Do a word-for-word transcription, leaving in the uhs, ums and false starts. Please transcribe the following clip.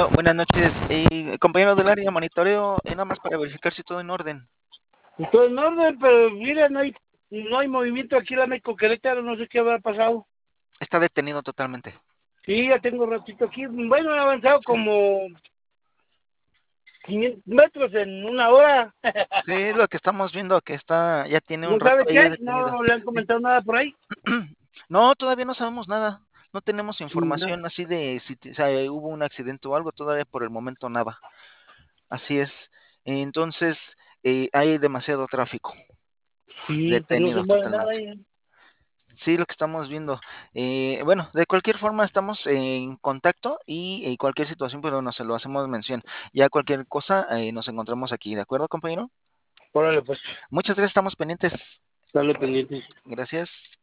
Hola, buenas noches. Eh, compañero del área, monitoreo, eh, nada más para verificar si todo en orden. Todo en orden, pero mira, no hay, no hay movimiento aquí en la México Querétaro, no sé qué habrá pasado. Está detenido totalmente. Sí, ya tengo ratito aquí. Bueno, he avanzado Sí, como quinientos metros en una hora. sí, es lo que estamos viendo, que está, ya tiene un ¿No rato sabe ahí qué? detenido. ¿No le han Sí. comentado nada por ahí? No, todavía no sabemos nada. No tenemos No. información así de si t- o sea, hubo un accidente o algo, todavía por el momento nada. Así es. Entonces, eh, hay demasiado tráfico, Sí, pues no se detenido mueve nada totalmente. ahí. Sí, lo que estamos viendo. Eh, bueno, de cualquier forma estamos en contacto y eh, cualquier situación, pero no se lo hacemos mención. Ya cualquier cosa, eh, nos encontramos aquí, ¿de acuerdo, compañero? Órale, pues, Muchas gracias, estamos pendientes. dale pendiente. Gracias.